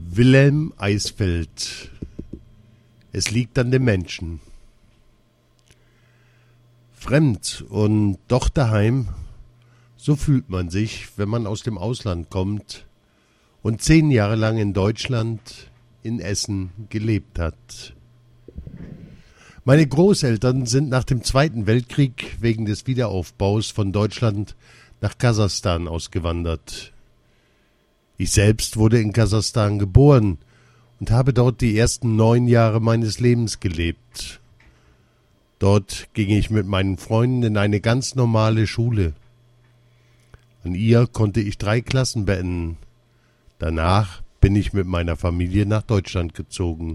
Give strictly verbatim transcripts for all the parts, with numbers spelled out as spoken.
Wilhelm Eisfeld. Es liegt an dem Menschen. Fremd und doch daheim, so fühlt man sich, wenn man aus dem Ausland kommt und zehn Jahre lang in Deutschland, in Essen, gelebt hat. Meine Großeltern sind nach dem Zweiten Weltkrieg wegen des Wiederaufbaus von Deutschland nach Kasachstan ausgewandert. Ich selbst wurde in Kasachstan geboren und habe dort die ersten neun Jahre meines Lebens gelebt. Dort ging ich mit meinen Freunden in eine ganz normale Schule. An ihr konnte ich drei Klassen beenden. Danach bin ich mit meiner Familie nach Deutschland gezogen.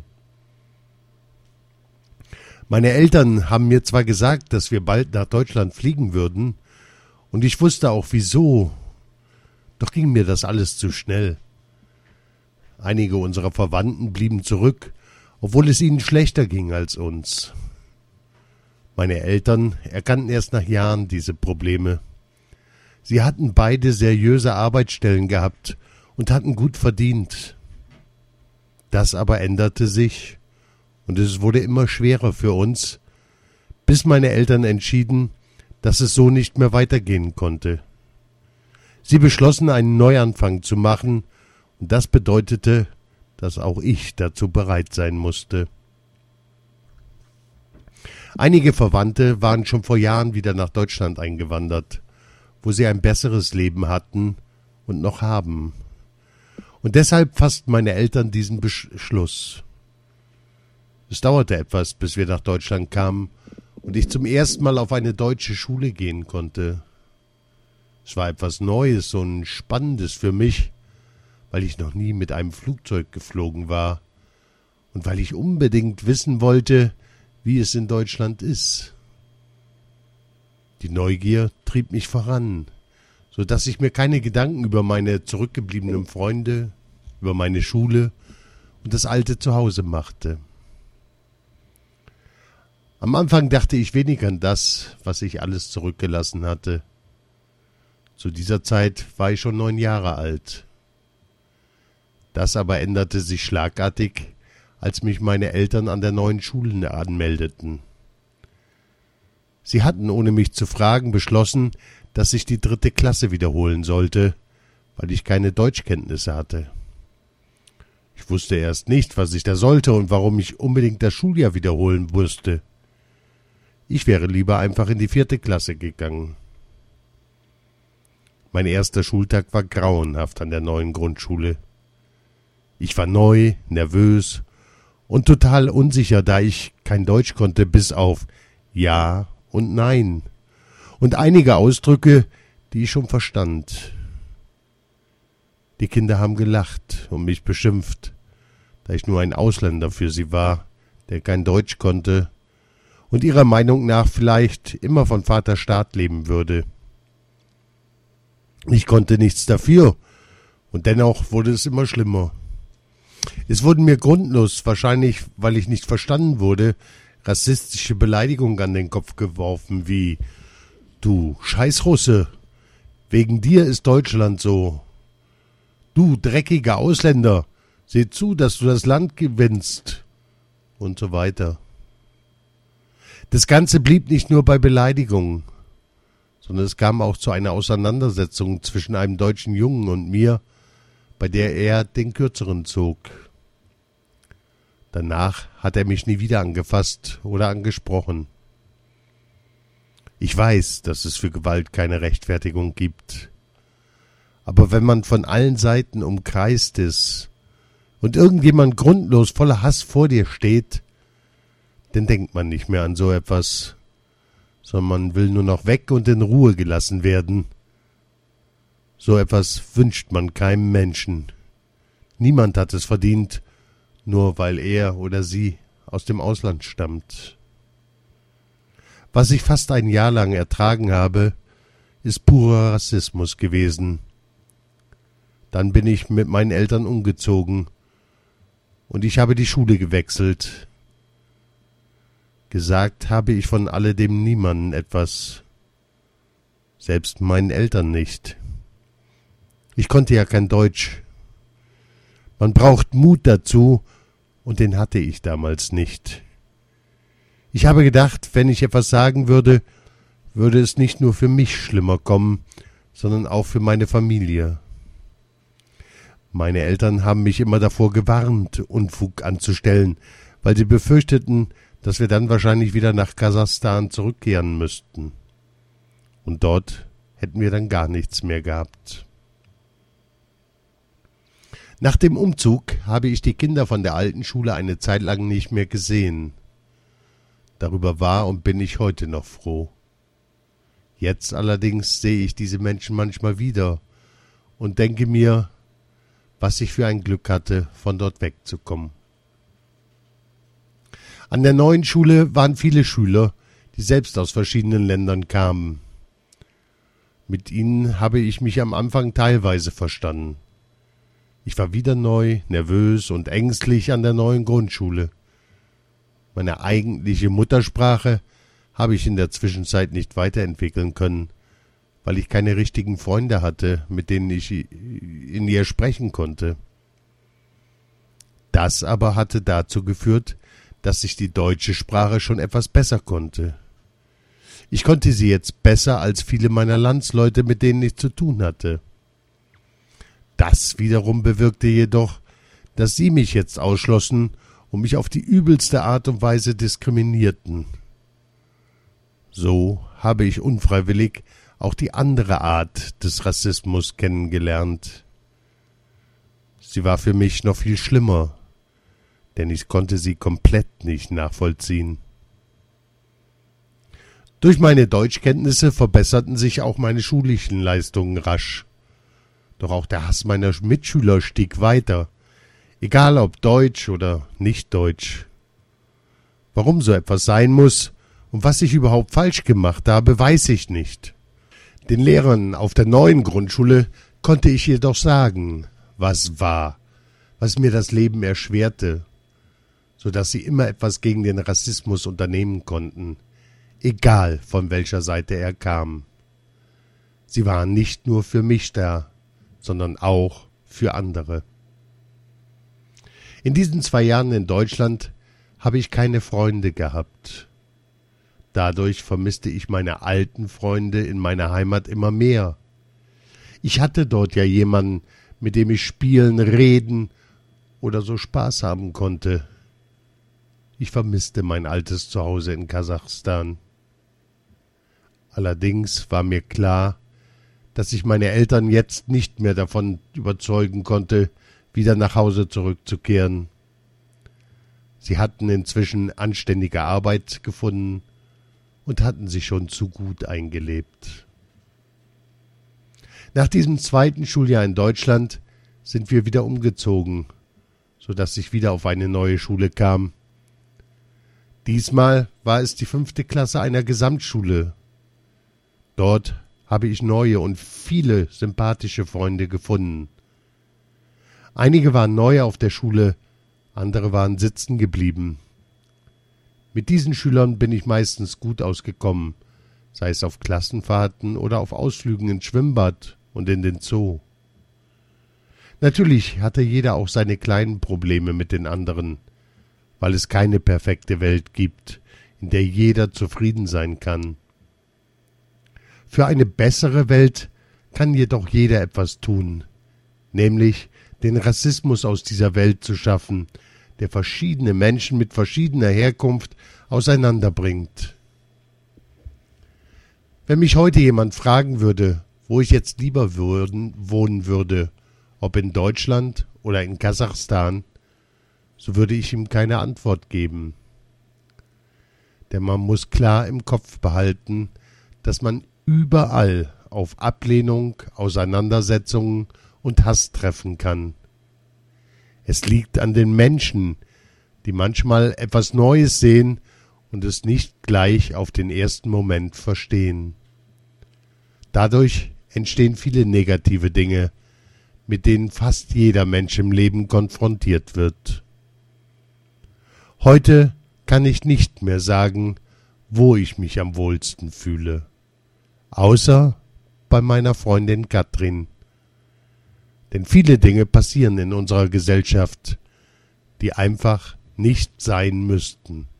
Meine Eltern haben mir zwar gesagt, dass wir bald nach Deutschland fliegen würden, und ich wusste auch wieso, doch ging mir das alles zu schnell. Einige unserer Verwandten blieben zurück, obwohl es ihnen schlechter ging als uns. Meine Eltern erkannten erst nach Jahren diese Probleme. Sie hatten beide seriöse Arbeitsstellen gehabt und hatten gut verdient. Das aber änderte sich, und es wurde immer schwerer für uns, bis meine Eltern entschieden, dass es so nicht mehr weitergehen konnte. Sie beschlossen, einen Neuanfang zu machen, und das bedeutete, dass auch ich dazu bereit sein musste. Einige Verwandte waren schon vor Jahren wieder nach Deutschland eingewandert, wo sie ein besseres Leben hatten und noch haben. Und deshalb fassten meine Eltern diesen Beschluss. Es dauerte etwas, bis wir nach Deutschland kamen und ich zum ersten Mal auf eine deutsche Schule gehen konnte. Es war etwas Neues und Spannendes für mich, weil ich noch nie mit einem Flugzeug geflogen war und weil ich unbedingt wissen wollte, wie es in Deutschland ist. Die Neugier trieb mich voran, so dass ich mir keine Gedanken über meine zurückgebliebenen Freunde, über meine Schule und das alte Zuhause machte. Am Anfang dachte ich wenig an das, was ich alles zurückgelassen hatte. Zu dieser Zeit war ich schon neun Jahre alt. Das aber änderte sich schlagartig, als mich meine Eltern an der neuen Schule anmeldeten. Sie hatten, ohne mich zu fragen, beschlossen, dass ich die dritte Klasse wiederholen sollte, weil ich keine Deutschkenntnisse hatte. Ich wusste erst nicht, was ich da sollte und warum ich unbedingt das Schuljahr wiederholen musste. Ich wäre lieber einfach in die vierte Klasse gegangen. Mein erster Schultag war grauenhaft an der neuen Grundschule. Ich war neu, nervös und total unsicher, da ich kein Deutsch konnte, bis auf Ja und Nein und einige Ausdrücke, die ich schon verstand. Die Kinder haben gelacht und mich beschimpft, da ich nur ein Ausländer für sie war, der kein Deutsch konnte und ihrer Meinung nach vielleicht immer von Vater Staat leben würde. Ich konnte nichts dafür, und dennoch wurde es immer schlimmer. Es wurden mir grundlos, wahrscheinlich weil ich nicht verstanden wurde, rassistische Beleidigungen an den Kopf geworfen, wie »Du Scheißrusse, wegen dir ist Deutschland so«, »Du dreckiger Ausländer, seh zu, dass du das Land gewinnst« und so weiter. Das Ganze blieb nicht nur bei Beleidigungen, sondern es kam auch zu einer Auseinandersetzung zwischen einem deutschen Jungen und mir, bei der er den Kürzeren zog. Danach hat er mich nie wieder angefasst oder angesprochen. Ich weiß, dass es für Gewalt keine Rechtfertigung gibt. Aber wenn man von allen Seiten umkreist ist und irgendjemand grundlos voller Hass vor dir steht, dann denkt man nicht mehr an so etwas, sondern man will nur noch weg und in Ruhe gelassen werden. So etwas wünscht man keinem Menschen. Niemand hat es verdient, nur weil er oder sie aus dem Ausland stammt. Was ich fast ein Jahr lang ertragen habe, ist purer Rassismus gewesen. Dann bin ich mit meinen Eltern umgezogen und ich habe die Schule gewechselt. Gesagt habe ich von alledem niemanden etwas, selbst meinen Eltern nicht. Ich konnte ja kein Deutsch. Man braucht Mut dazu, und den hatte ich damals nicht. Ich habe gedacht, wenn ich etwas sagen würde, würde es nicht nur für mich schlimmer kommen, sondern auch für meine Familie. Meine Eltern haben mich immer davor gewarnt, Unfug anzustellen, weil sie befürchteten, dass wir dann wahrscheinlich wieder nach Kasachstan zurückkehren müssten. Und dort hätten wir dann gar nichts mehr gehabt. Nach dem Umzug habe ich die Kinder von der alten Schule eine Zeit lang nicht mehr gesehen. Darüber war und bin ich heute noch froh. Jetzt allerdings sehe ich diese Menschen manchmal wieder und denke mir, was ich für ein Glück hatte, von dort wegzukommen. An der neuen Schule waren viele Schüler, die selbst aus verschiedenen Ländern kamen. Mit ihnen habe ich mich am Anfang teilweise verstanden. Ich war wieder neu, nervös und ängstlich an der neuen Grundschule. Meine eigentliche Muttersprache habe ich in der Zwischenzeit nicht weiterentwickeln können, weil ich keine richtigen Freunde hatte, mit denen ich in ihr sprechen konnte. Das aber hatte dazu geführt, dass ich die deutsche Sprache schon etwas besser konnte. Ich konnte sie jetzt besser als viele meiner Landsleute, mit denen ich zu tun hatte. Das wiederum bewirkte jedoch, dass sie mich jetzt ausschlossen und mich auf die übelste Art und Weise diskriminierten. So habe ich unfreiwillig auch die andere Art des Rassismus kennengelernt. Sie war für mich noch viel schlimmer, denn ich konnte sie komplett nicht nachvollziehen. Durch meine Deutschkenntnisse verbesserten sich auch meine schulischen Leistungen rasch. Doch auch der Hass meiner Mitschüler stieg weiter, egal ob deutsch oder nicht deutsch. Warum so etwas sein muss und was ich überhaupt falsch gemacht habe, weiß ich nicht. Den Lehrern auf der neuen Grundschule konnte ich jedoch sagen, was war, was mir das Leben erschwerte, so dass sie immer etwas gegen den Rassismus unternehmen konnten, egal von welcher Seite er kam. Sie waren nicht nur für mich da, sondern auch für andere. In diesen zwei Jahren in Deutschland habe ich keine Freunde gehabt. Dadurch vermisste ich meine alten Freunde in meiner Heimat immer mehr. Ich hatte dort ja jemanden, mit dem ich spielen, reden oder so Spaß haben konnte. Ich vermisste mein altes Zuhause in Kasachstan. Allerdings war mir klar, dass ich meine Eltern jetzt nicht mehr davon überzeugen konnte, wieder nach Hause zurückzukehren. Sie hatten inzwischen anständige Arbeit gefunden und hatten sich schon zu gut eingelebt. Nach diesem zweiten Schuljahr in Deutschland sind wir wieder umgezogen, so dass ich wieder auf eine neue Schule kam. Diesmal war es die fünfte Klasse einer Gesamtschule. Dort habe ich neue und viele sympathische Freunde gefunden. Einige waren neu auf der Schule, andere waren sitzen geblieben. Mit diesen Schülern bin ich meistens gut ausgekommen, sei es auf Klassenfahrten oder auf Ausflügen ins Schwimmbad und in den Zoo. Natürlich hatte jeder auch seine kleinen Probleme mit den anderen, weil es keine perfekte Welt gibt, in der jeder zufrieden sein kann. Für eine bessere Welt kann jedoch jeder etwas tun, nämlich den Rassismus aus dieser Welt zu schaffen, der verschiedene Menschen mit verschiedener Herkunft auseinanderbringt. Wenn mich heute jemand fragen würde, wo ich jetzt lieber würden, wohnen würde, ob in Deutschland oder in Kasachstan, so würde ich ihm keine Antwort geben. Denn man muss klar im Kopf behalten, dass man überall auf Ablehnung, Auseinandersetzungen und Hass treffen kann. Es liegt an den Menschen, die manchmal etwas Neues sehen und es nicht gleich auf den ersten Moment verstehen. Dadurch entstehen viele negative Dinge, mit denen fast jeder Mensch im Leben konfrontiert wird. Heute kann ich nicht mehr sagen, wo ich mich am wohlsten fühle, außer bei meiner Freundin Katrin. Denn viele Dinge passieren in unserer Gesellschaft, die einfach nicht sein müssten.